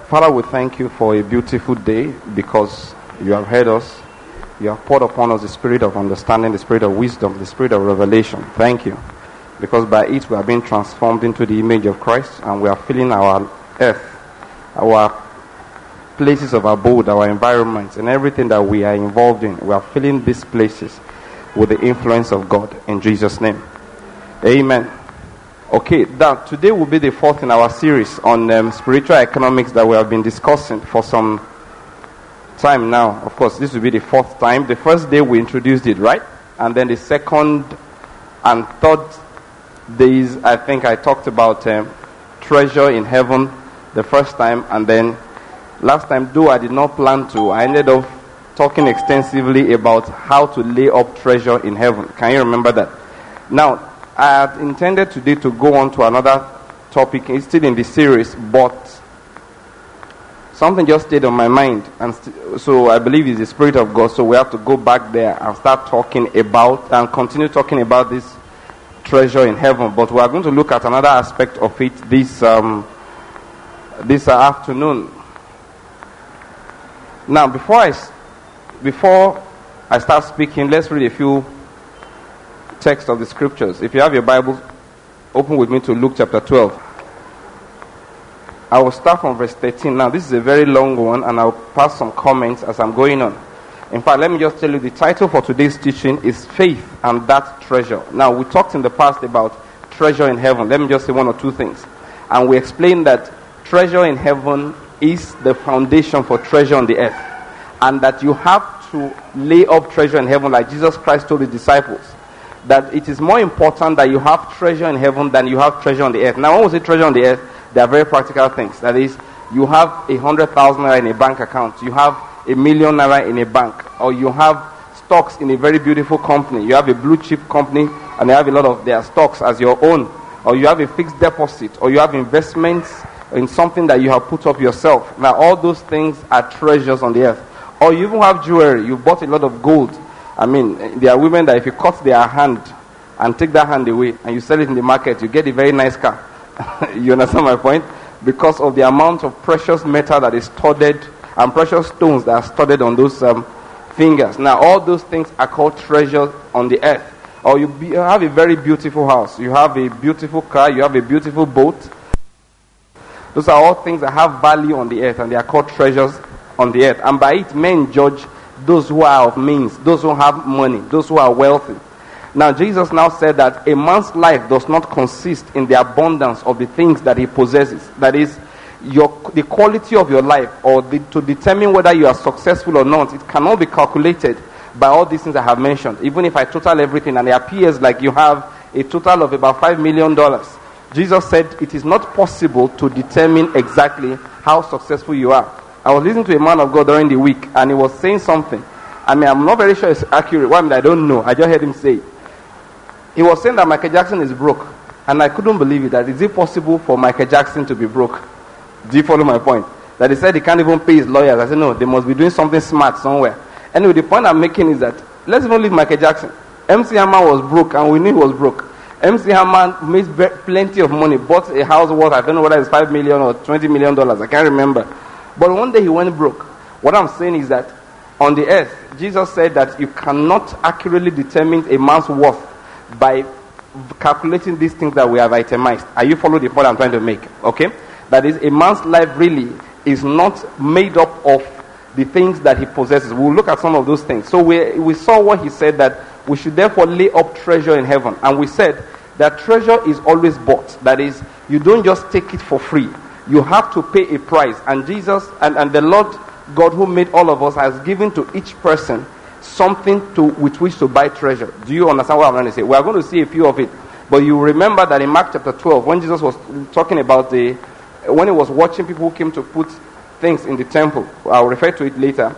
Father, we thank you for a beautiful day because you have heard us. You have poured upon us the spirit of understanding, the spirit of wisdom, the spirit of revelation. Thank you. Because by it we are being transformed into the image of Christ, and we are filling our earth, our places of abode, our environments, and everything that we are involved in. We are filling these places with the influence of God in Jesus' name. Amen. Okay, now today will be the fourth in our series on spiritual economics that we have been discussing for some time now. Of course, this will be the fourth time. The first day we introduced it, right? And then the second and third days, I think I talked about treasure in heaven the first time, and then last time, though I did not plan to, I ended up talking extensively about how to lay up treasure in heaven. Can you remember that? Now, I had intended today to go on to another topic. It's still in the series, but something just stayed on my mind, and so I believe it's the Spirit of God. So we have to go back there and start talking about and continue talking about this treasure in heaven. But we are going to look at another aspect of it this afternoon. Now, before I start speaking, let's read a few texts of the scriptures. If you have your Bible, open with me to Luke chapter 12. I will start from verse 13. Now, this is a very long one, and I'll pass some comments as I'm going on. In fact, let me just tell you, the title for today's teaching is Faith and That Treasure. Now, we talked in the past about treasure in heaven. Let me just say one or two things. And we explained that treasure in heaven is the foundation for treasure on the earth. And that you have to lay up treasure in heaven like Jesus Christ told his disciples. That it is more important that you have treasure in heaven than you have treasure on the earth. Now, when we say treasure on the earth, they are very practical things. That is, you have 100,000 naira in a bank account. You have 1,000,000 naira in a bank. Or you have stocks in a very beautiful company. You have a blue chip company and they have a lot of their stocks as your own. Or you have a fixed deposit. Or you have investments in something that you have put up yourself. Now, all those things are treasures on the earth. Or you even have jewelry. You bought a lot of gold. I mean, there are women that if you cut their hand and take that hand away and you sell it in the market, you get a very nice car. You understand my point? Because of the amount of precious metal that is studded and precious stones that are studded on those fingers. Now, all those things are called treasures on the earth. Or you have a very beautiful house. You have a beautiful car. You have a beautiful boat. Those are all things that have value on the earth, and they are called treasures on the earth. And by it, men judge those who are of means, those who have money, those who are wealthy. Now, Jesus now said that a man's life does not consist in the abundance of the things that he possesses. That is, the quality of your life, or to determine whether you are successful or not, it cannot be calculated by all these things I have mentioned. Even if I total everything and it appears like you have a total of about $5 million, Jesus said it is not possible to determine exactly how successful you are. I was listening to a man of God during the week, and he was saying something. I mean, I'm not very sure it's accurate. Well, I don't know. I just heard him say it. He was saying that Michael Jackson is broke. And I couldn't believe it. That is it possible for Michael Jackson to be broke? Do you follow my point? That he said he can't even pay his lawyers. I said, no, they must be doing something smart somewhere. Anyway, the point I'm making is that, let's even leave Michael Jackson. MC Hammer was broke, and we knew he was broke. MC Hammer made plenty of money, bought a house worth, I don't know whether it's $5 million or $20 million. I can't remember. But one day he went broke. What I'm saying is that on the earth, Jesus said that you cannot accurately determine a man's worth by calculating these things that we have itemized. Are you following the point I'm trying to make? Okay? That is, a man's life really is not made up of the things that he possesses. We'll look at some of those things. So we saw what he said, that we should therefore lay up treasure in heaven. And we said that treasure is always bought. That is, you don't just take it for free. You have to pay a price. And Jesus and the Lord God who made all of us has given to each person something with which to buy treasure. Do you understand what I'm trying to say? We are going to see a few of it. But you remember that in Mark chapter 12, when Jesus was talking about when he was watching people who came to put things in the temple, I'll refer to it later.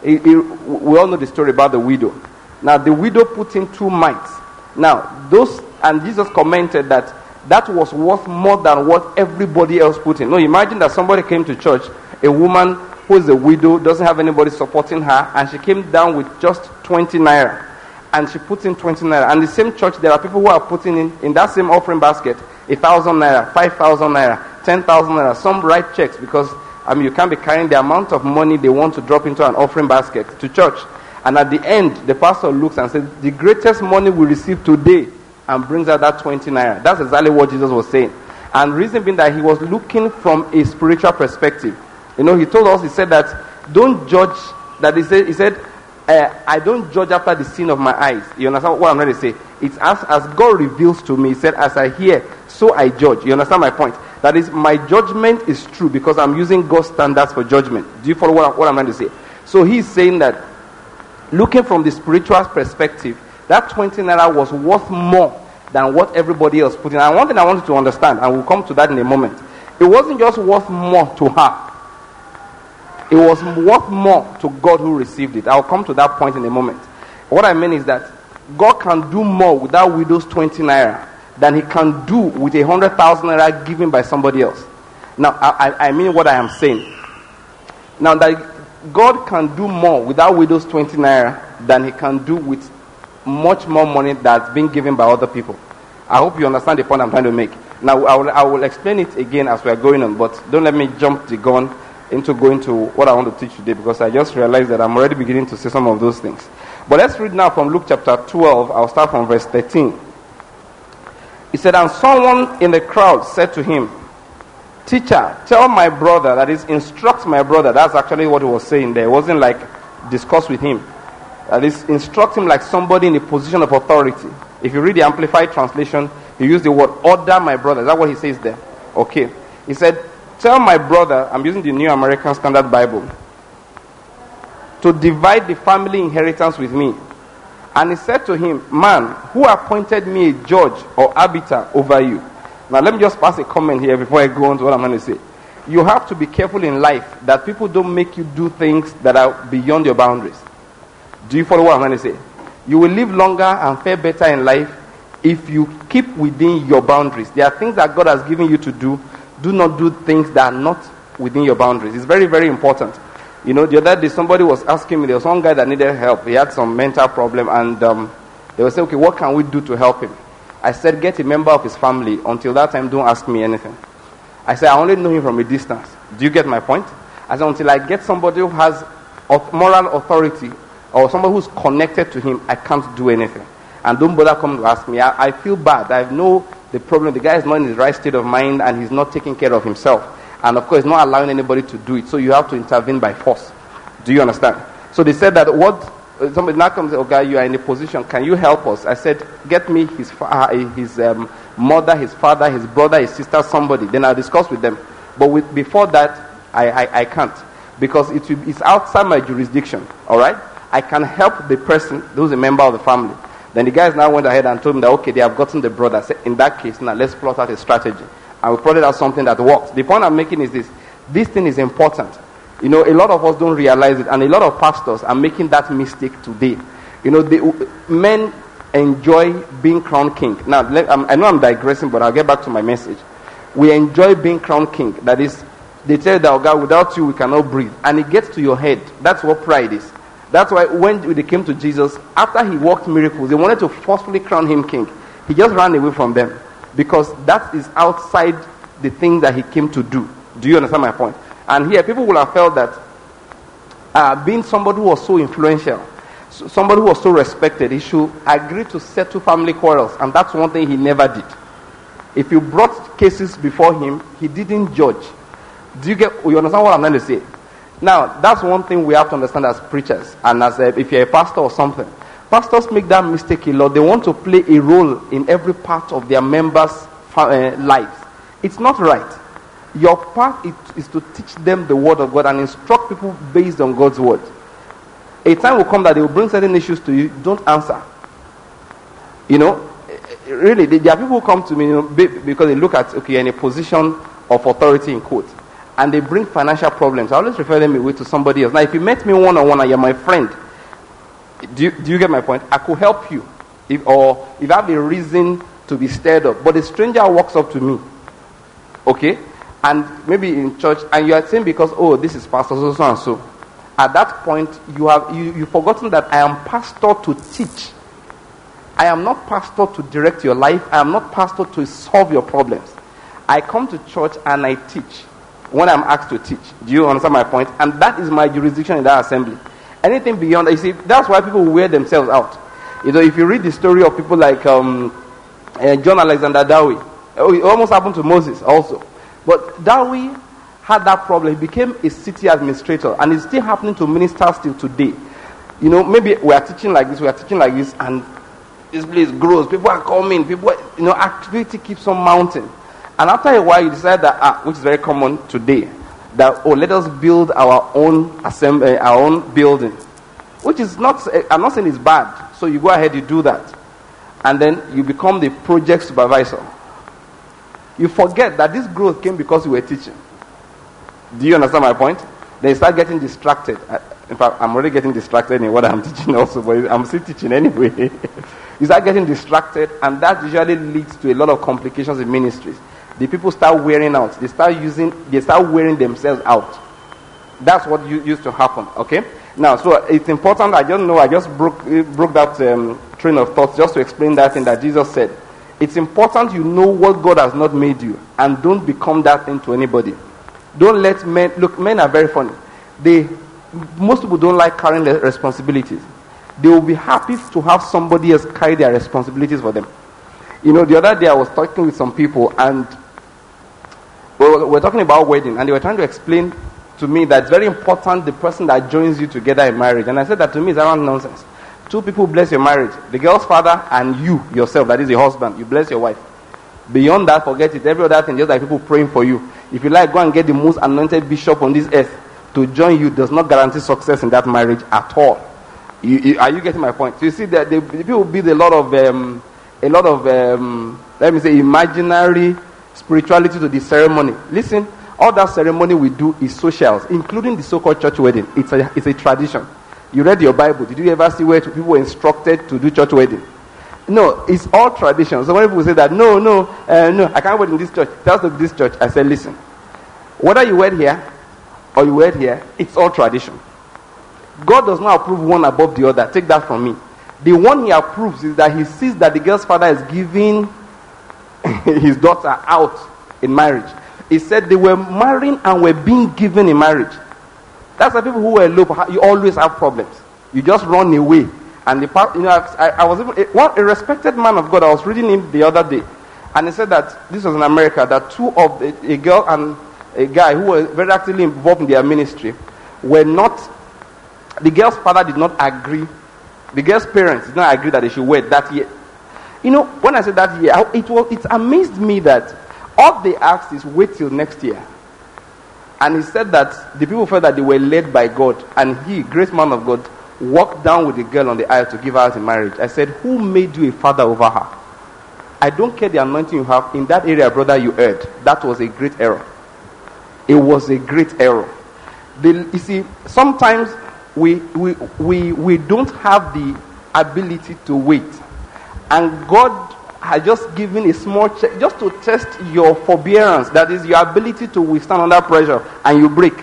We all know the story about the widow. Now, the widow put in 2 mites. Now, and Jesus commented that was worth more than what everybody else put in. No, imagine that somebody came to church, a woman who is a widow, doesn't have anybody supporting her, and she came down with just 20 naira. And she put in 20 naira. And the same church, there are people who are putting in that same offering basket, 1,000 naira, 5,000 naira, 10,000 naira. Some write checks because I mean, you can't be carrying the amount of money they want to drop into an offering basket to church. And at the end, the pastor looks and says, the greatest money we receive today, and brings out that 20 naira. That's exactly what Jesus was saying. And reason being that he was looking from a spiritual perspective. You know, he told us, he said that, don't judge, that he said, I don't judge after the sin of my eyes. You understand what I'm trying to say? It's as God reveals to me. He said, as I hear, so I judge. You understand my point? That is, my judgment is true because I'm using God's standards for judgment. Do you follow what I'm trying to say? So he's saying that, looking from the spiritual perspective, that 20 naira was worth more than what everybody else put in. And one thing I wanted to understand, and we'll come to that in a moment, it wasn't just worth more to her. It was worth more to God who received it. I'll come to that point in a moment. What I mean is that God can do more with that widow's 20 naira than he can do with 100,000 naira given by somebody else. Now, I mean what I am saying. Now, that God can do more with that widow's 20 naira than he can do with much more money that's been given by other people. I hope you understand the point I'm trying to make. Now, I will explain it again as we are going on, but don't let me jump the gun into going to what I want to teach today, because I just realized that I'm already beginning to say some of those things. But let's read now from Luke chapter 12. I'll start from verse 13. He said, and someone in the crowd said to him, Teacher, tell my brother, that is, instruct my brother. That's actually what he was saying there. It wasn't like discuss with him. That is, instruct him like somebody in a position of authority. If you read the Amplified translation, he used the word order my brother. Is that what he says there? Okay. He said, tell my brother, I'm using the New American Standard Bible, to divide the family inheritance with me. And he said to him, man, who appointed me a judge or arbiter over you? Now let me just pass a comment here before I go on to what I'm going to say. You have to be careful in life that people don't make you do things that are beyond your boundaries. Do you follow what I'm going to say? You will live longer and fare better in life if you keep within your boundaries. There are things that God has given you to do. Do not do things that are not within your boundaries. It's very, very important. You know, the other day somebody was asking me, there was one guy that needed help. He had some mental problem, and they were saying, okay, what can we do to help him? I said, get a member of his family. Until that time, don't ask me anything. I said, I only know him from a distance. Do you get my point? I said, until I get somebody who has moral authority or somebody who's connected to him, I can't do anything. And don't bother coming to ask me. I feel bad. I know the problem. The guy is not in his right state of mind, and he's not taking care of himself. And of course, not allowing anybody to do it. So you have to intervene by force. Do you understand? So they said that somebody now comes and says, okay, you are in a position. Can you help us? I said, get me his mother, his father, his brother, his sister, somebody. Then I'll discuss with them. But before that, I can't. Because it's outside my jurisdiction. All right? I can help the person who's a member of the family. Then the guys now went ahead and told me that, okay, they have gotten the brother. So in that case, now let's plot out a strategy. And we plotted out something that works. The point I'm making is this. This thing is important. You know, a lot of us don't realize it. And a lot of pastors are making that mistake today. You know, men enjoy being crowned king. Now, I know I'm digressing, but I'll get back to my message. We enjoy being crowned king. That is, they tell you that, oh God, without you, we cannot breathe. And it gets to your head. That's what pride is. That's why when they came to Jesus, after he worked miracles, they wanted to forcefully crown him king. He just ran away from them. Because that is outside the thing that he came to do. Do you understand my point? And here, people will have felt that being somebody who was so influential, somebody who was so respected, he should agree to settle family quarrels. And that's one thing he never did. If you brought cases before him, he didn't judge. You understand what I'm trying to say? Now, that's one thing we have to understand as preachers. And as if you're a pastor or something. Pastors make that mistake a lot. They want to play a role in every part of their members' lives. It's not right. Your part is to teach them the word of God and instruct people based on God's word. A time will come that they will bring certain issues to you. Don't answer. You know, really, there are people who come to me, you know, because they look at, okay, you're in a position of authority in court, and they bring financial problems. I always refer them away to somebody else. Now, if you met me one-on-one and you're my friend, do you get my point? I could help you. If I have a reason to be stirred up. But a stranger walks up to me, okay, and maybe in church, and you are saying because, oh, this is pastor so and so. At that point, you've forgotten that I am pastor to teach. I am not pastor to direct your life. I am not pastor to solve your problems. I come to church and I teach. when I'm asked to teach. Do you understand my point? And that is my jurisdiction in that assembly. Anything beyond that, you see, that's why people wear themselves out. You know, if you read the story of people like John Alexander Dowie, it almost happened to Moses also. But Dowie had that problem. He became a city administrator, and it's still happening to ministers till today. You know, maybe we are teaching like this, and this place grows. People are coming. Activity keeps on mounting. And after a while, you decide that, which is very common today, that, let us build our own assembly, our own building. Which is not, I'm not saying it's bad. So you go ahead, you do that. And then you become the project supervisor. You forget that this growth came because you were teaching. Do you understand my point? Then you start getting distracted. In fact, I'm already getting distracted in what I'm teaching also, but I'm still teaching anyway. You start getting distracted, and that usually leads to a lot of complications in ministries. The people start wearing out. They start wearing themselves out. That's what used to happen, okay? Now, so it's important. I just broke that train of thought just to explain that thing that Jesus said. It's important you know what God has not made you, and don't become that thing to anybody. Don't let men, look, men are very funny. Most people don't like carrying their responsibilities. They will be happy to have somebody else carry their responsibilities for them. You know, the other day I was talking with some people, and we're talking about wedding, and they were trying to explain to me that it's very important the person that joins you together in marriage. And I said that to me is around nonsense. Two people bless your marriage. The girl's father and you, yourself, that is your husband. You bless your wife. Beyond that, forget it. Every other thing, just like people praying for you. If you like, go and get the most anointed bishop on this earth to join you, does not guarantee success in that marriage at all. Are you getting my point? So you see that the people build a lot of let me say, imaginary spirituality to the ceremony. Listen, all that ceremony we do is socials, including the so-called church wedding. It's a tradition. You read your Bible. Did you ever see where people were instructed to do church wedding? No, it's all tradition. So when people say that, no, I can't wed in this church, tell us to this church. I said, listen, whether you wed here or you wed here, it's all tradition. God does not approve one above the other. Take that from me. The one he approves is that he sees that the girl's father is giving his daughter out in marriage. He said they were marrying and were being given in marriage. That's why people who were low, you always have problems. You just run away. And I was even a respected man of God. I was reading him the other day, and he said that this was in America. That a girl and a guy who were very actively involved in their ministry were not. The girl's father did not agree. The girl's parents did not agree that they should wed that year. You know, when I said that year, it amazed me that all they asked is wait till next year. And he said that the people felt that they were led by God, and he, great man of God, walked down with the girl on the aisle to give her out in marriage. I said, who made you a father over her? I don't care the anointing you have. In that area, brother, you erred. That was a great error. It was a great error. You see, sometimes we don't have the ability to wait. And God has just given a small check just to test your forbearance. That is your ability to withstand under pressure, and you break.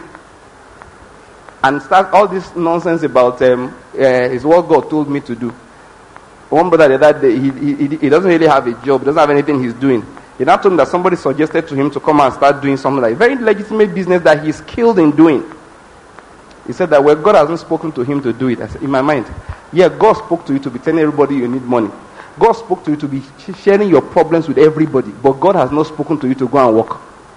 And start all this nonsense about is what God told me to do. One brother the other day, he doesn't really have a job, doesn't have anything he's doing. He now told me that somebody suggested to him to come and start doing something like very legitimate business that he's skilled in doing. He said that, well, God hasn't spoken to him to do it. I said, in my mind, yeah, God spoke to you to be telling everybody you need money. God spoke to you to be sharing your problems with everybody, but God has not spoken to you to go and work.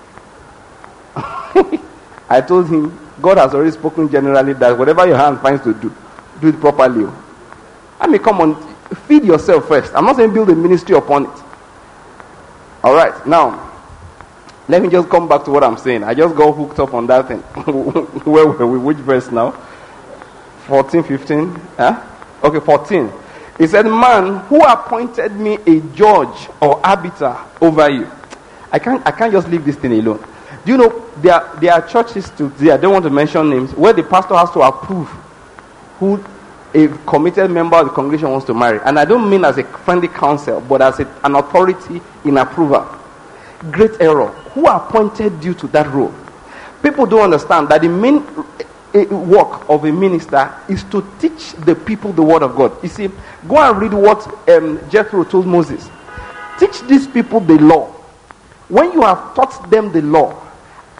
I told him, God has already spoken generally that whatever your hand finds to do it properly. I mean, come on, feed yourself first. I'm not saying build a ministry upon it. All right, now, let me just come back to what I'm saying. I just got hooked up on that thing. Where were we? Which verse now? 14, 15? Huh? Okay, 14. He said, man, who appointed me a judge or arbiter over you? I can't just leave this thing alone. Do you know, there are churches today, I don't want to mention names, where the pastor has to approve who a committed member of the congregation wants to marry. And I don't mean as a friendly counsel, but as an authority in approval. Great error. Who appointed you to that role? People don't understand that the main work of a minister is to teach the people the word of God. You see, go and read what Jethro told Moses. Teach these people the law. When you have taught them the law,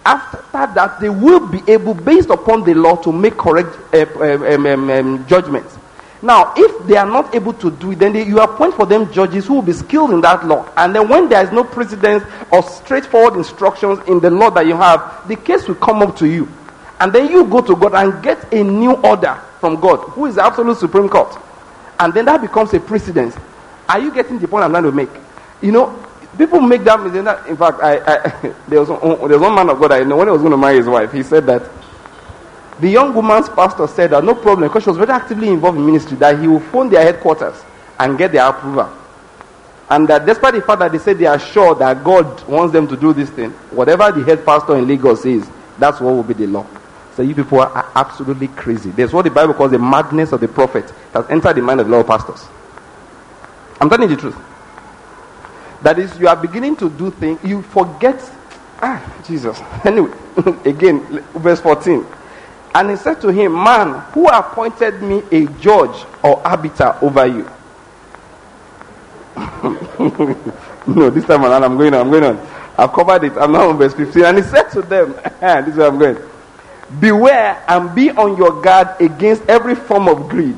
after that, they will be able, based upon the law, to make correct judgments. Now, if they are not able to do it, then you appoint for them judges who will be skilled in that law. And then when there is no precedence or straightforward instructions in the law that you have, the case will come up to you. And then you go to God and get a new order from God, who is the absolute Supreme Court. And then that becomes a precedence. Are you getting the point I'm trying to make? You know, people make that mistake. In fact, there was one man of God I know, when he was going to marry his wife, he said that the young woman's pastor said that no problem, because she was very actively involved in ministry, that he will phone their headquarters and get their approval. And that despite the fact that they said they are sure that God wants them to do this thing, whatever the head pastor in Lagos says, that's what will be the law. So you people are absolutely crazy. There's what the Bible calls the madness of the prophet that has entered the mind of the law pastors. I'm telling you the truth. That is, you are beginning to do things, you forget. Jesus. Anyway, again, verse 14. And he said to him, man, who appointed me a judge or arbiter over you? No, this time around I'm going on. I've covered it. I'm now on verse 15. And he said to them, this is where I'm going. Beware and be on your guard against every form of greed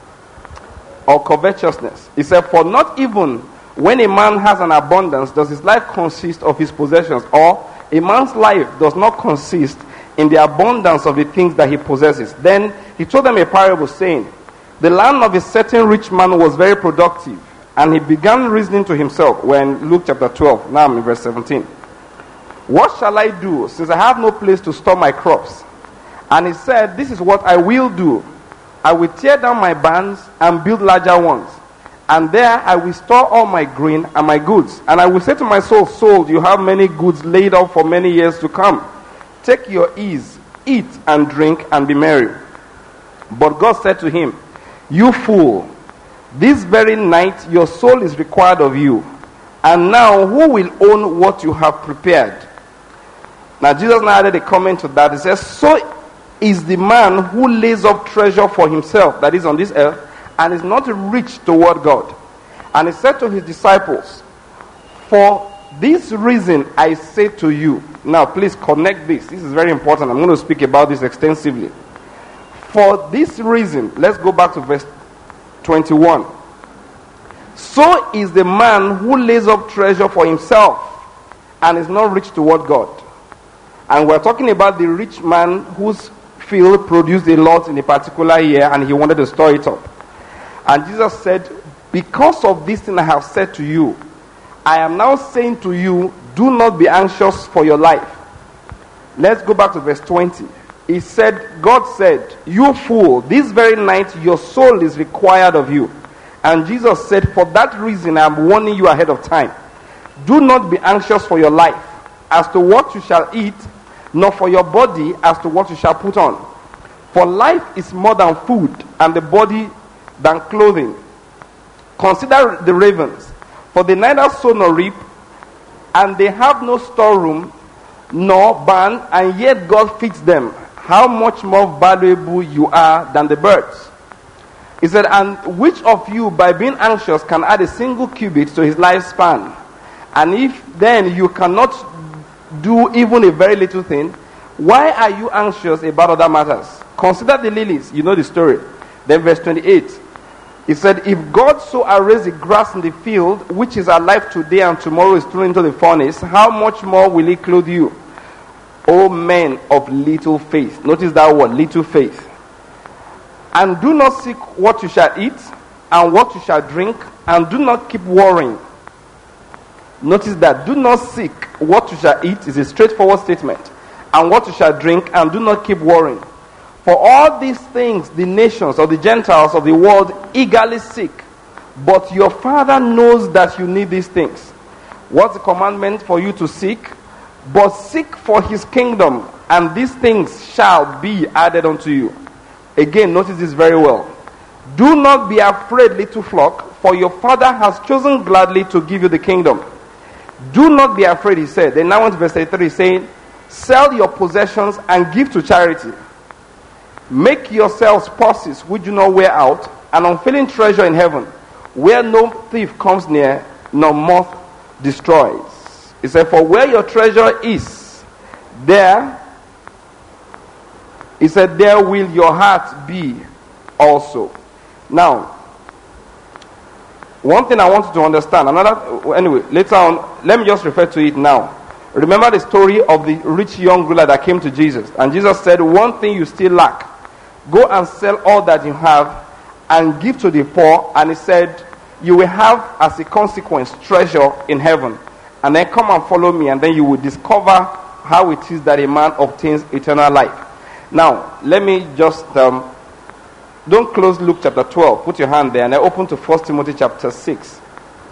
or covetousness. He said, for not even when a man has an abundance does his life consist of his possessions, or a man's life does not consist in the abundance of the things that he possesses. Then he told them a parable, saying, the land of a certain rich man was very productive, and he began reasoning to himself. We're in Luke chapter 12, now I'm in verse 17. What shall I do, since I have no place to store my crops? And he said, this is what I will do. I will tear down my barns and build larger ones, and there I will store all my grain and my goods. And I will say to my soul, soul, you have many goods laid up for many years to come. Take your ease, eat and drink and be merry. But God said to him, you fool, this very night your soul is required of you. And now who will own what you have prepared? Now Jesus now added a comment to that. He says, so is the man who lays up treasure for himself, that is on this earth, and is not rich toward God. And he said to his disciples, for this reason I say to you. Now please connect this. This is very important. I'm going to speak about this extensively. For this reason, let's go back to verse 21. So is the man who lays up treasure for himself and is not rich toward God. And we're talking about the rich man whose field produced a lot in a particular year and he wanted to store it up. And Jesus said, because of this thing I have said to you, I am now saying to you, do not be anxious for your life. Let's go back to verse 20. He said, God said, you fool, this very night your soul is required of you. And Jesus said, for that reason I am warning you ahead of time. Do not be anxious for your life, as to what you shall eat, nor for your body as to what you shall put on. For life is more than food, and the body than clothing. Consider the ravens, for they neither sow nor reap, and they have no storeroom nor barn, and yet God feeds them. How much more valuable you are than the birds. He said, and which of you by being anxious can add a single cubit to his lifespan? And if then you cannot do even a very little thing, why are you anxious about other matters? Consider the lilies. You know the story. Then verse 28. He said, if God so arrays the grass in the field, which is alive today and tomorrow is thrown into the furnace, how much more will he clothe you, O men of little faith? Notice that word, little faith. And do not seek what you shall eat and what you shall drink, and do not keep worrying. Notice that, do not seek what you shall eat is a straightforward statement, and what you shall drink, and do not keep worrying. For all these things the nations or the Gentiles of the world eagerly seek, but your Father knows that you need these things. What's the commandment for you to seek? But seek for his kingdom, and these things shall be added unto you. Again, notice this very well. Do not be afraid, little flock, for your Father has chosen gladly to give you the kingdom. Do not be afraid, he said. Then now on to verse 33, saying, sell your possessions and give to charity. Make yourselves purses which do not wear out, an unfailing treasure in heaven, where no thief comes near, nor moth destroys. He said, for where your treasure is, there, he said, there will your heart be also. Now, one thing I want you to understand, anyway, later on, let me just refer to it now. Remember the story of the rich young ruler that came to Jesus. And Jesus said, one thing you still lack. Go and sell all that you have and give to the poor. And he said, you will have as a consequence treasure in heaven. And then come and follow me, and then you will discover how it is that a man obtains eternal life. Now, let me just, don't close Luke chapter 12. Put your hand there and then open to 1 Timothy chapter 6.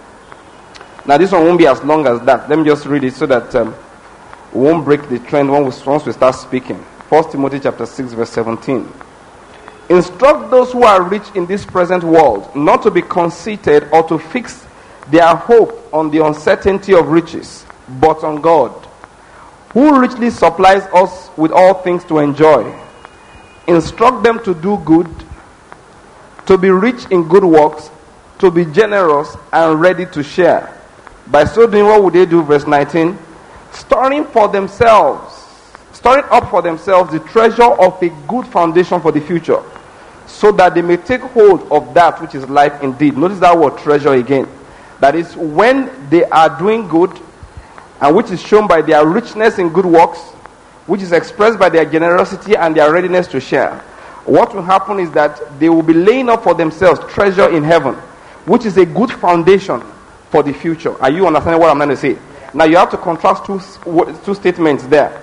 Now, this one won't be as long as that. Let me just read it so that we won't break the trend once we start speaking. 1 Timothy chapter 6 verse 17. Instruct those who are rich in this present world not to be conceited or to fix their hope on the uncertainty of riches, but on God, who richly supplies us with all things to enjoy. Instruct them to do good, to be rich in good works, to be generous and ready to share. By so doing, what would they do? Verse 19. Storing up for themselves the treasure of a good foundation for the future, so that they may take hold of that which is life indeed. Notice that word treasure again. That is, when they are doing good, and which is shown by their richness in good works, which is expressed by their generosity and their readiness to share. What will happen is that they will be laying up for themselves treasure in heaven, which is a good foundation for the future. Are you understanding what I'm trying to say? Now you have to contrast two statements there.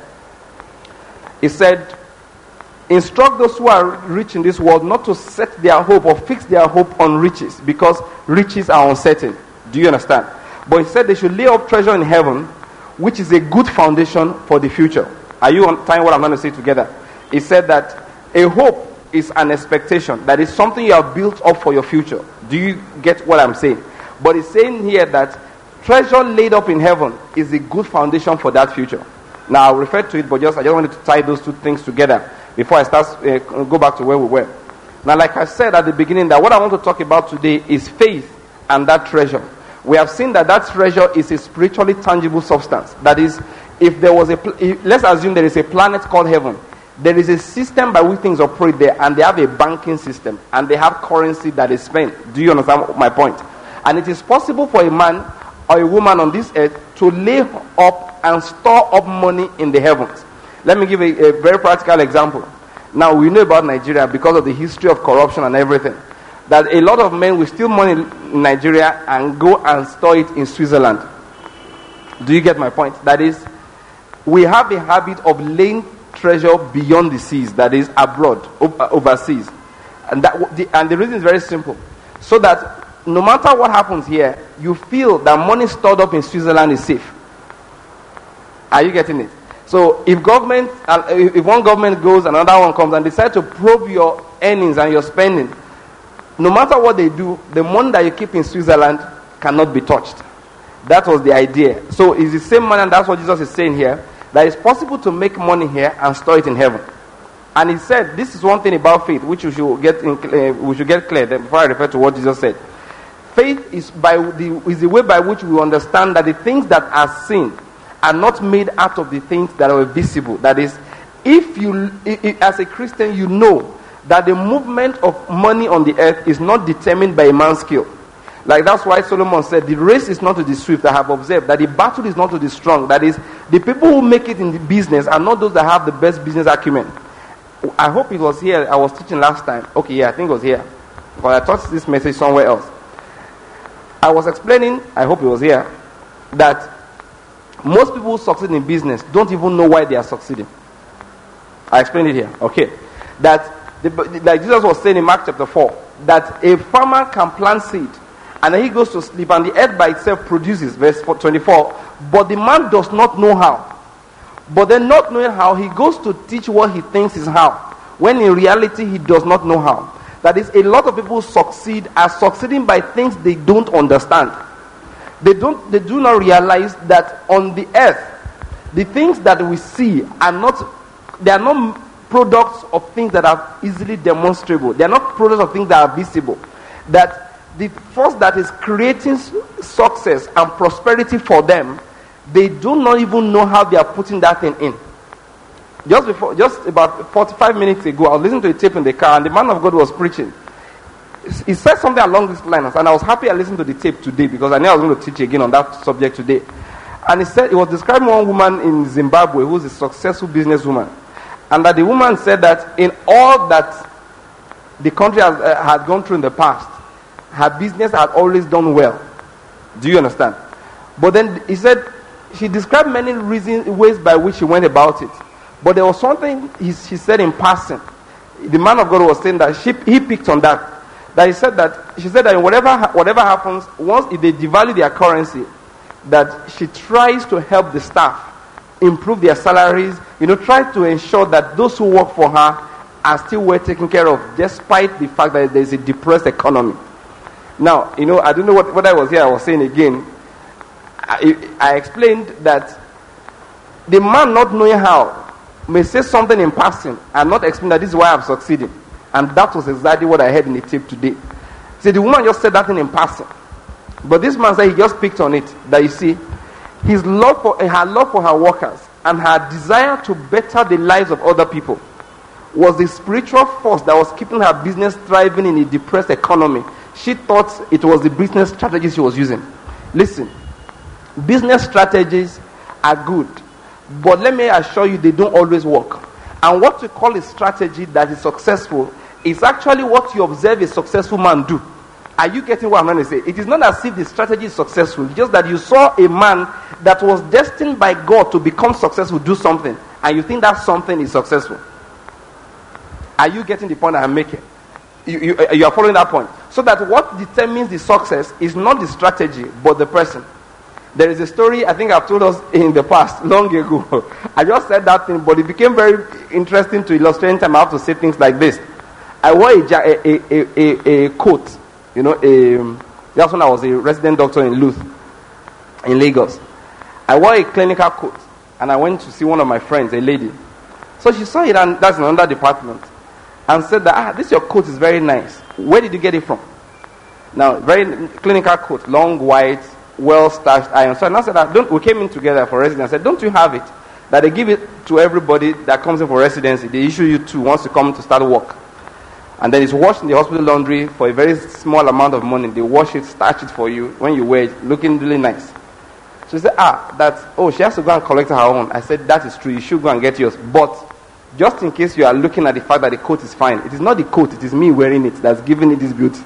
He said, instruct those who are rich in this world not to set their hope or fix their hope on riches, because riches are uncertain. Do you understand? But he said they should lay up treasure in heaven, which is a good foundation for the future. Are you understanding what I'm going to say together? He said that a hope is an expectation. That is something you have built up for your future. Do you get what I'm saying? But he's saying here that treasure laid up in heaven is a good foundation for that future. Now I'll refer to it, but I just wanted to tie those two things together before I start go back to where we were. Now, like I said at the beginning, that what I want to talk about today is faith and that treasure. We have seen that treasure is a spiritually tangible substance. That is, if there was let's assume there is a planet called heaven. There is a system by which things operate there, and they have a banking system, and they have currency that is spent. Do you understand my point? And it is possible for a man or a woman on this earth to lay up and store up money in the heavens. Let me give a very practical example. Now, we know about Nigeria because of the history of corruption and everything, that a lot of men will steal money in Nigeria and go and store it in Switzerland. Do you get my point? That is, we have a habit of laying treasure beyond the seas, that is abroad, overseas. And the reason is very simple. So that no matter what happens here, you feel that money stored up in Switzerland is safe. Are you getting it? So if one government goes, another one comes and decide to probe your earnings and your spending, no matter what they do, the money that you keep in Switzerland cannot be touched. That was the idea. So it's the same manner, and that's what Jesus is saying here, that it's possible to make money here and store it in heaven. And he said, this is one thing about faith, which we should get clear before I refer to what Jesus said. Faith is the way by which we understand that the things that are seen are not made out of the things that are visible. That is, if as a Christian, you know that the movement of money on the earth is not determined by a man's skill. Like that's why Solomon said, the race is not to the swift. I have observed that the battle is not to the strong. That is, the people who make it in the business are not those that have the best business acumen. I hope it was here. I was teaching last time. Okay, yeah, I think it was here. But I taught this message somewhere else. I was explaining, I hope it was here, that most people who succeed in business don't even know why they are succeeding. I explained it here. Okay. That, like Jesus was saying in Mark chapter 4, that a farmer can plant seed, and then he goes to sleep, and the earth by itself produces, verse 24, but the man does not know how. But then not knowing how, he goes to teach what he thinks is how, when in reality he does not know how. That is, a lot of people are succeeding by things they don't understand. They do not realize that on the earth, the things that we see are not products of things that are easily demonstrable. They are not products of things that are visible. That the force that is creating success and prosperity for them, they do not even know how they are putting that thing in. Just about 45 minutes ago, I was listening to a tape in the car, and the man of God was preaching. He said something along these lines, and I was happy I listened to the tape today because I knew I was going to teach again on that subject today. And he was describing one woman in Zimbabwe who's a successful businesswoman, and that the woman said that in all that the country had gone through in the past, her business had always done well. Do you understand? But then he said she described many ways by which she went about it. But there was something she said in passing. The man of God was saying that he picked on that. That she said that whatever happens, once if they devalue their currency, that she tries to help the staff improve their salaries, try to ensure that those who work for her are still well taken care of, despite the fact that there's a depressed economy. Now, I don't know what I was saying again. I explained that the man not knowing how may say something in passing and not explain that this is why I'm succeeding. And that was exactly what I heard in the tape today. See, the woman just said that thing in passing. But this man said he just picked on it. That you see, her love for her workers and her desire to better the lives of other people was the spiritual force that was keeping her business thriving in a depressed economy. She thought it was the business strategies she was using. Listen, business strategies are good, but let me assure you they don't always work. And what we call a strategy that is successful is actually what you observe a successful man do. Are you getting what I'm trying to say? It is not as if the strategy is successful, just that you saw a man that was destined by God to become successful do something, and you think that something is successful. Are you getting the point I'm making? You are following that point. So that what determines the success is not the strategy, but the person. There is a story I think I've told us in the past, long ago. I just said that thing, but it became very interesting to illustrate anytime I have to say things like this. I wore a coat, that's when I was a resident doctor in Luth, in Lagos. I wore a clinical coat, and I went to see one of my friends, a lady. So she saw it, and that's in another department, and said that, this your coat is very nice. Where did you get it from? Now, very clinical coat, long, white, well-starched iron. So I said, we came in together for residency. I said, don't you have it? That they give it to everybody that comes in for residency. They issue you two once you come to start work. And then it's washed in the hospital laundry for a very small amount of money. They wash it, starch it for you. When you wear it, looking really nice. So she said, she has to go and collect her own. I said, that is true. You should go and get yours. But just in case you are looking at the fact that the coat is fine, it is not the coat, it is me wearing it that's giving it this beauty.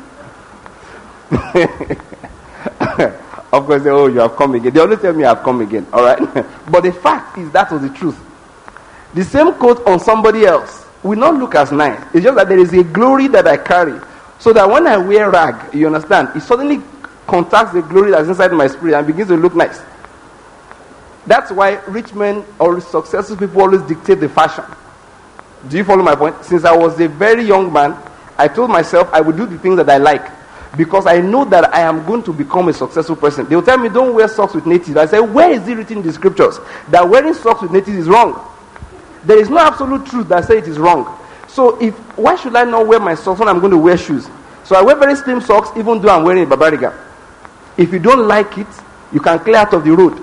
Of course, you have come again. They always tell me I have come again. All right? But the fact is that was the truth. The same coat on somebody else will not look as nice. It's just that there is a glory that I carry. So that when I wear rag, you understand, it suddenly contacts the glory that's inside my spirit and begins to look nice. That's why rich men or successful people always dictate the fashion. Do you follow my point? Since I was a very young man, I told myself I would do the things that I like. Because I know that I am going to become a successful person. They will tell me, don't wear socks with natives. I say, where is it written in the scriptures that wearing socks with natives is wrong? There is no absolute truth that says it is wrong. So why should I not wear my socks when I'm going to wear shoes? So I wear very slim socks even though I'm wearing a Barbariga. If you don't like it, you can clear out of the road.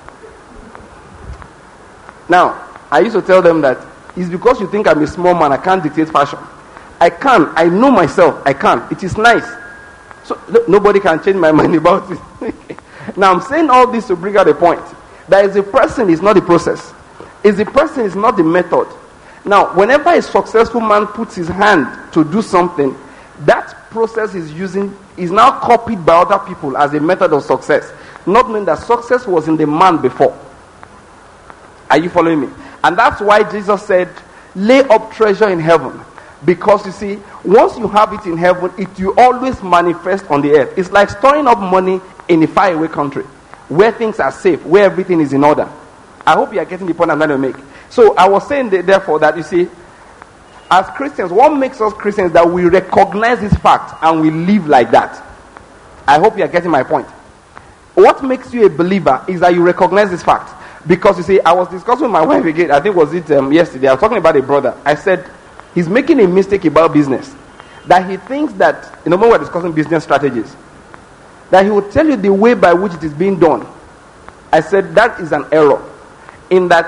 Now, I used to tell them that it's because you think I'm a small man, I can't dictate fashion. I can. I know myself. I can. It is nice. So nobody can change my mind about it. Now I'm saying all this to bring out a point. That is the person, is not the process. Is the person, is not the method. Now, whenever a successful man puts his hand to do something, that process is using is now copied by other people as a method of success. Not knowing that success was in the man before. Are you following me? And that's why Jesus said, lay up treasure in heaven. Because you see, once you have it in heaven, it will always manifest on the earth. It's like storing up money in a faraway country, where things are safe, where everything is in order. I hope you are getting the point I'm trying to make. So I was saying therefore that you see, as Christians, what makes us Christians that we recognize this fact and we live like that. I hope you are getting my point. What makes you a believer is that you recognize this fact. Because you see, I was discussing with my wife again, I think was it yesterday, I was talking about a brother. I said, he's making a mistake about business. That he thinks that, when we're discussing business strategies, that he will tell you the way by which it is being done. I said, that is an error. In that,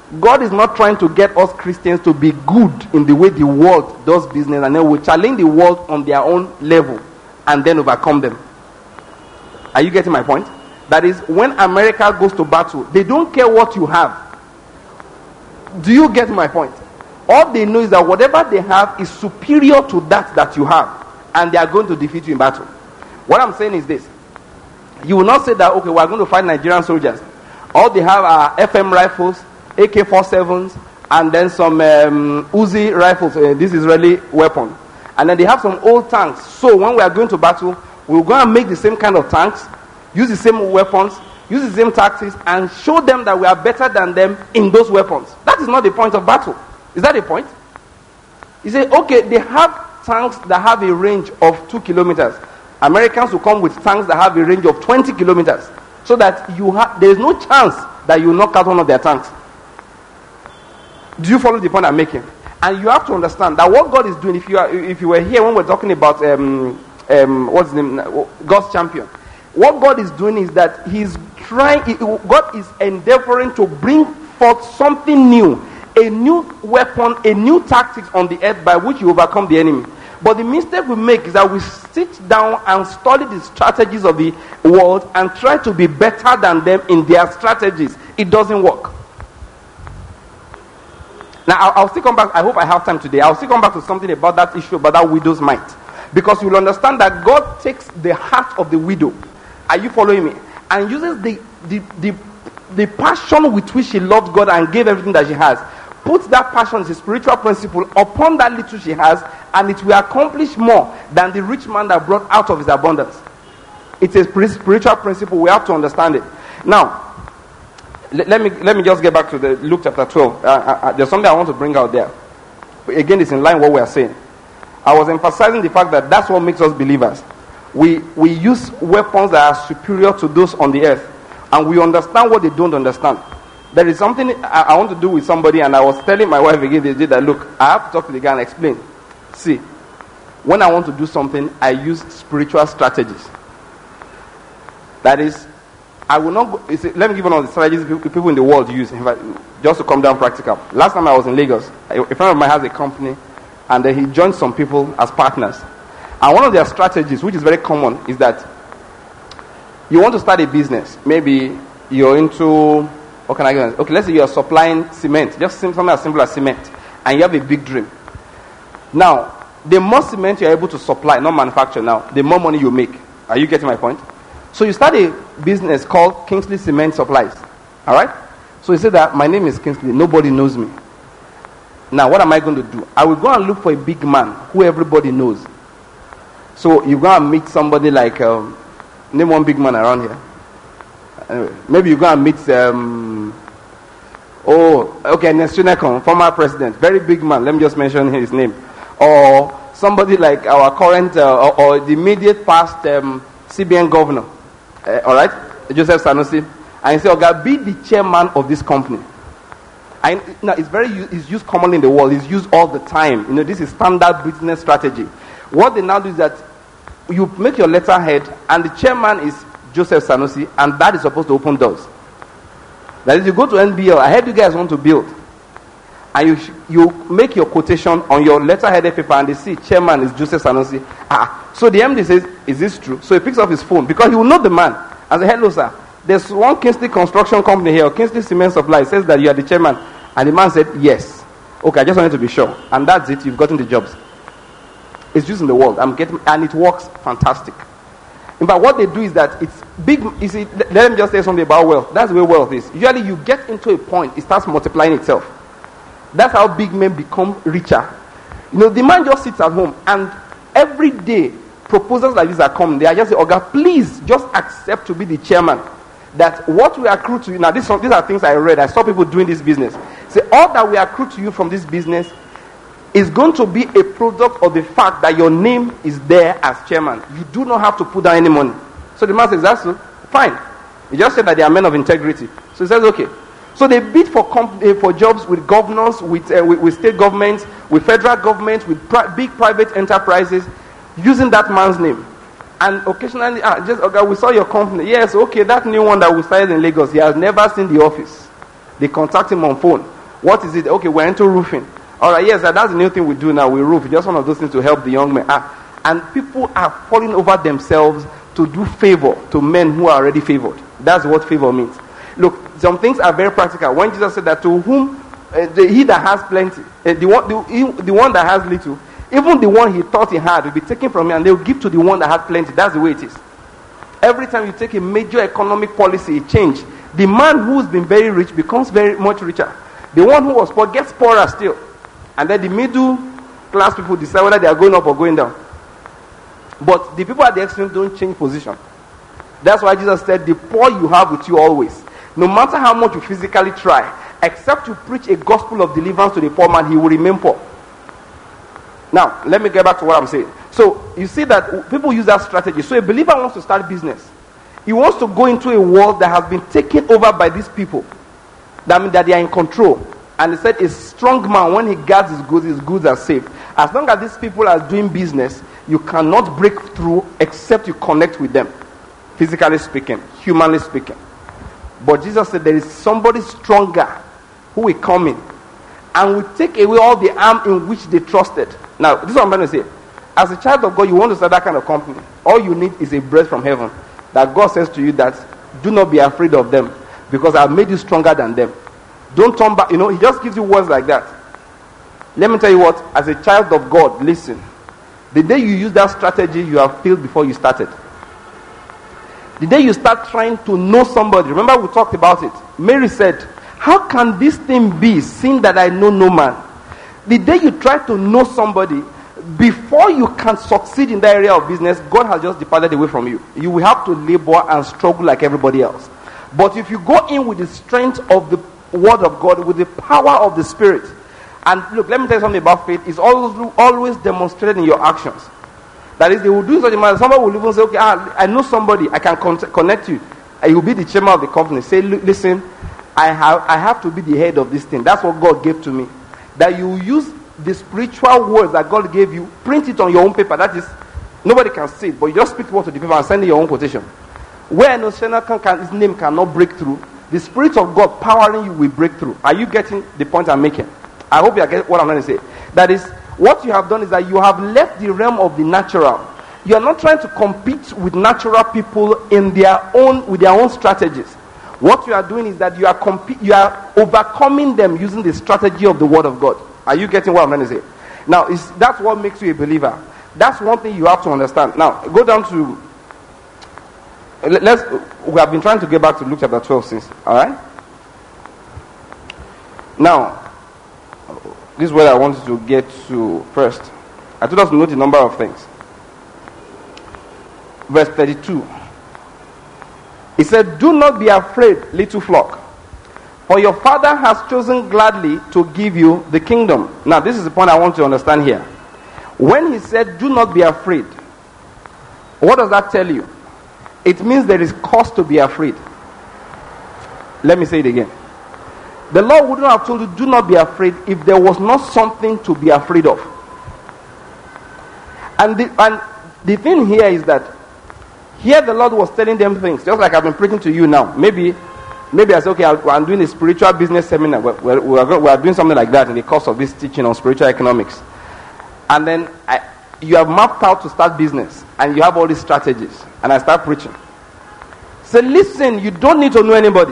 God is not trying to get us Christians to be good in the way the world does business, and then we challenge the world on their own level and then overcome them. Are you getting my point? That is, when America goes to battle, they don't care what you have. Do you get my point? All they know is that whatever they have is superior to that you have, and they are going to defeat you in battle. What I'm saying is this: you will not say that, okay, we are going to fight Nigerian soldiers. All they have are FM rifles, AK-47s, and then some Uzi rifles, this Israeli weapon. And then they have some old tanks. So when we are going to battle, we'll go and make the same kind of tanks, use the same weapons, use the same tactics, and show them that we are better than them in those weapons. That is not the point of battle. Is that the point? You say, okay, they have tanks that have a range of 2 kilometers. Americans will come with tanks that have a range of 20 kilometers. So that there is no chance that you knock out one of their tanks. Do you follow the point I'm making? And you have to understand that what God is doing, if you were here when we're talking about what's his name, God's champion, what God is doing is that God is endeavoring to bring forth something new, a new weapon, a new tactics on the earth by which you overcome the enemy. But the mistake we make is that we sit down and study the strategies of the world and try to be better than them in their strategies. It doesn't work. Now, I'll still come back. I hope I have time today. I'll still come back to something about that issue, about that widow's mite. Because you'll understand that God takes the heart of the widow. Are you following me? And uses the passion with which she loved God and gave everything that she has. Puts that passion as a spiritual principle upon that little she has, and it will accomplish more than the rich man that brought out of his abundance. It's a spiritual principle. We have to understand it. Now, let me just get back to the Luke chapter 12. There's something I want to bring out there. Again, it's in line with what we are saying. I was emphasizing the fact that that's what makes us believers. We use weapons that are superior to those on the earth, and we understand what they don't understand. There is something I want to do with somebody, and I was telling my wife again the day that, look, I have to talk to the guy and explain. See, when I want to do something, I use spiritual strategies. That is, I will not go, let me give one of the strategies people in the world use, in fact, just to come down practical. Last time I was in Lagos, a friend of mine has a company, and he joined some people as partners. And one of their strategies, which is very common, is that you want to start a business. Maybe you're into... Okay, let's say you're supplying cement, just something as simple as cement, and you have a big dream. Now, the more cement you're able to supply, not manufacture now, the more money you make. Are you getting my point? So you start a business called Kingsley Cement Supplies. Alright? So you say that my name is Kingsley, nobody knows me. Now, what am I going to do? I will go and look for a big man who everybody knows. So you go and meet somebody like, name one big man around here. Maybe you go and meet Nesunekon, former president, very big man, let me just mention his name, or somebody like our current or the immediate past CBN governor, all right, Joseph Sanusi, and you say, okay, be the chairman of this company. And now it's used commonly in the world, it's used all the time. This is standard business strategy. What they now do is that you make your letterhead, and the chairman is Joseph Sanusi, and that is supposed to open doors. That is, you go to NBL, I heard you guys want to build, and you make your quotation on your letterheaded paper, and they see chairman is Joseph Sanusi. So the MD says, is this true? So he picks up his phone, because he will know the man, and say, hello sir, there's one Kingsley construction company here, or Kingsley Cement Supply, says that you are the chairman. And the man said, yes. Okay, I just wanted to be sure. And that's it, you've gotten the jobs. It's used in the world, and it works fantastic. In fact, what they do is that it's big. You see, let me just say something about wealth. That's the way wealth is. Usually, you get into a point, it starts multiplying itself. That's how big men become richer. The man just sits at home, and every day, proposals like this are coming. They are just saying, Oga, please just accept to be the chairman. That what we accrue to you, now these are things I read. I saw people doing this business. Say, all that we accrue to you from this business is going to be a product of the fact that your name is there as chairman. You do not have to put down any money. So the man says, that's fine. He just said that they are men of integrity. So he says, okay. So they bid for jobs with governors, with state governments, with federal governments, with big private enterprises, using that man's name. And occasionally, we saw your company. Yes, okay, that new one that we started in Lagos, he has never seen the office. They contact him on phone. What is it? Okay, we're into roofing. All right, yes, that's the new thing we do now. We roof. Just one of those things to help the young men. And people are falling over themselves to do favor to men who are already favored. That's what favor means. Look, some things are very practical. When Jesus said that to whom he that has plenty, the one that has little, even the one he thought he had will be taken from him, and they will give to the one that has plenty. That's the way it is. Every time you take a major economic policy, a change, the man who's been very rich becomes very much richer. The one who was poor gets poorer still. And then the middle class people decide whether they are going up or going down. But the people at the extreme don't change position. That's why Jesus said, the poor you have with you always. No matter how much you physically try, except you preach a gospel of deliverance to the poor man, he will remain poor. Now, let me get back to what I'm saying. So, you see that people use that strategy. So, a believer wants to start business. He wants to go into a world that has been taken over by these people. That means that they are in control. And he said, a strong man, when he guards his goods are safe. As long as these people are doing business, you cannot break through except you connect with them. Physically speaking, humanly speaking. But Jesus said there is somebody stronger who will come in and will take away all the arm in which they trusted. Now, this is what I'm going to say. As a child of God, you want to start that kind of company. All you need is a breath from heaven. That God says to you that, do not be afraid of them, because I have made you stronger than them. Don't turn back. He just gives you words like that. Let me tell you what, as a child of God, listen. The day you use that strategy, you have failed before you started. The day you start trying to know somebody, remember we talked about it. Mary said, how can this thing be, seeing that I know no man? The day you try to know somebody, before you can succeed in that area of business, God has just departed away from you. You will have to labor and struggle like everybody else. But if you go in with the strength of the word of God, with the power of the Spirit, and look, let me tell you something about faith. It's always demonstrated in your actions. That is, they will do such a matter. Somebody will even say, okay, I know somebody, I can connect you. And you will be the chairman of the company. Say, listen, I have to be the head of this thing. That's what God gave to me. That you use the spiritual words that God gave you, print it on your own paper. That is, nobody can see it, but you just speak the word to the paper and send in your own quotation. Where no sinner his name cannot break through, the Spirit of God powering you will break through. Are you getting the point I'm making? I hope you are getting what I'm going to say. That is, what you have done is that you have left the realm of the natural. You are not trying to compete with natural people with their own strategies. What you are doing is that you are overcoming them using the strategy of the Word of God. Are you getting what I'm going to say? Now, that's what makes you a believer. That's one thing you have to understand. Now, go down to... We have been trying to get back to Luke chapter 12 since. Alright? Now, this is where I wanted to get to first. I told us to note a number of things. Verse 32. He said, do not be afraid, little flock, for your Father has chosen gladly to give you the kingdom. Now, this is the point I want to understand here. When he said, do not be afraid, what does that tell you? It means there is cause to be afraid. Let me say it again. The Lord wouldn't have told you, do not be afraid, if there was not something to be afraid of. And the thing here is that, here the Lord was telling them things, just like I've been preaching to you now. Maybe I say, okay, I'm doing a spiritual business seminar. We are doing something like that in the course of this teaching on spiritual economics. And then you have mapped out to start business, and you have all these strategies. And I start preaching. Say, listen, you don't need to know anybody.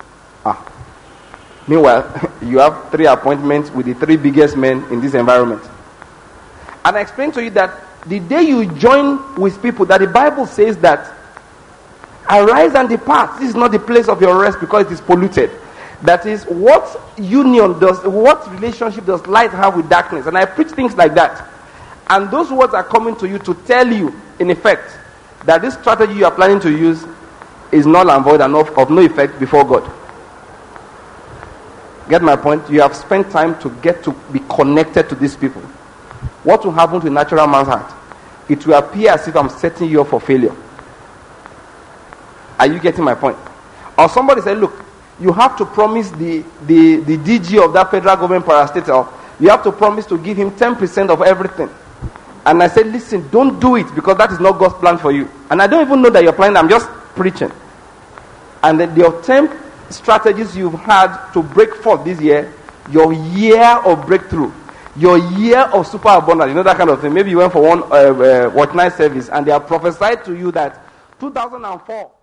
Meanwhile, you have 3 appointments with the 3 biggest men in this environment. And I explained to you that the day you join with people, that the Bible says that, arise and depart. This is not the place of your rest because it is polluted. That is, what union does, what relationship does light have with darkness? And I preach things like that. And those words are coming to you to tell you, in effect, that this strategy you are planning to use is null and void and of no effect before God. Get my point? You have spent time to get to be connected to these people. What will happen to a natural man's heart? It will appear as if I'm setting you up for failure. Are you getting my point? Or somebody said, look, you have to promise the DG of that federal government parastatal, you have to promise to give him 10% of everything. And I said, listen, don't do it, because that is not God's plan for you. And I don't even know that you're planning, I'm just preaching. And the attempt strategies you've had to break forth this year, Your year of breakthrough. Your year of super abundance. You know that kind of thing. Maybe you went for one watch night service and they have prophesied to you that 2004